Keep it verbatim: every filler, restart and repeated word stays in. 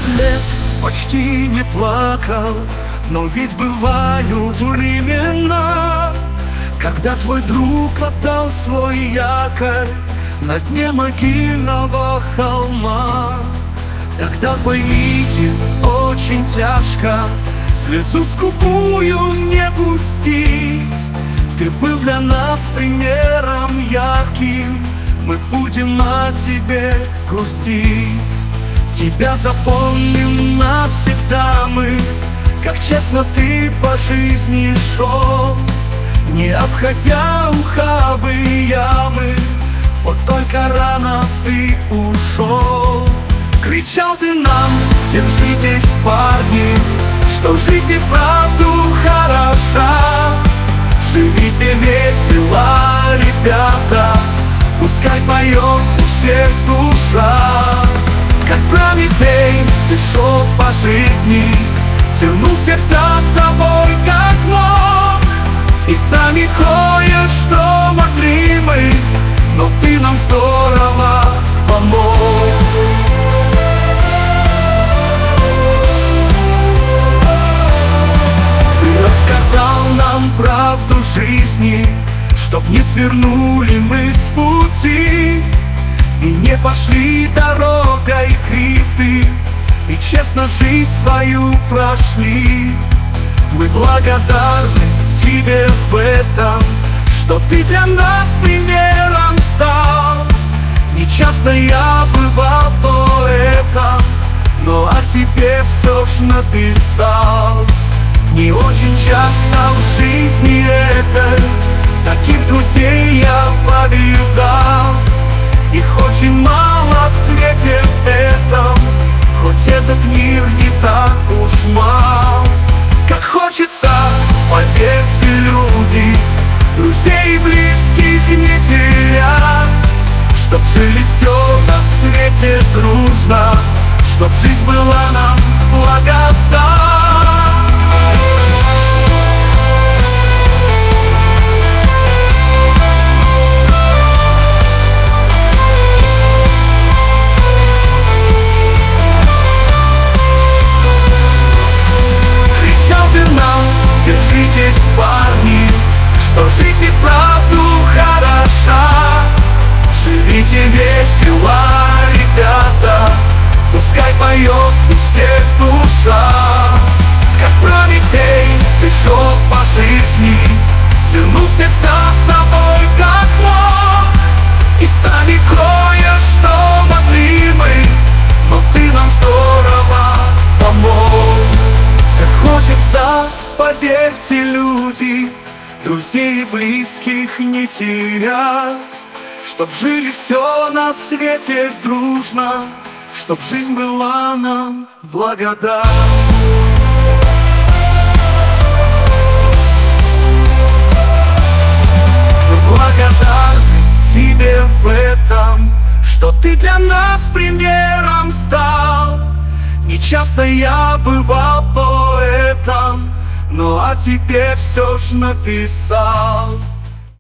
лет почти не плакал, но ведь бывают времена, когда твой друг отдал свой якорь на дне могильного холма. Тогда, поймите, очень тяжко слезу скупую не пустить. Ты был для нас примером ярким, мы будем о тебе грустить. Тебя запомним навсегда мы, как честно ты по жизни шел, не обходя ухабы и ямы. Вот только рано ты ушел. Кричал ты нам: держитесь, парни, что жизнь и вправду хороша. Живите весело, ребята, пускай поет у всех душа. Как Прометей ты шел по жизни, тянул всех за собой как мог. И сами кое-что могли мы, но ты нам здорово помог. Ты рассказал нам правду жизни, чтоб не свернули мы с пути и не пошли дорогой кривды, и честно жизнь свою прошли. Мы благодарны тебе в этом, что ты для нас примером стал. Не часто я бывал поэтом, но о тебе все ж написал. Не очень часто в жизни этой таких друзей я повидал. Их очень мало в свете этом, хоть этот мир не так уж мал. Как хочется, поверьте, люди, друзей и близких не терять, чтоб жили все на свете дружно, чтоб жизнь была нам благодать. Держитесь, парни, что жизнь и вправду хороша. Живите весело, ребята, пускай поет у всех душа. Как Прометей ты шел по жизни, тянул всех за собой как мог. И сами кое-что могли мы, но ты нам здорово помог. Как хочется, поверьте, люди, друзей и близких не терять, чтоб жили все на свете дружно, чтоб жизнь была нам в благодать. Мы благодарны тебе в этом, что ты для нас примером стал. Не часто я бывал поэтом, но о тебе все ж написал.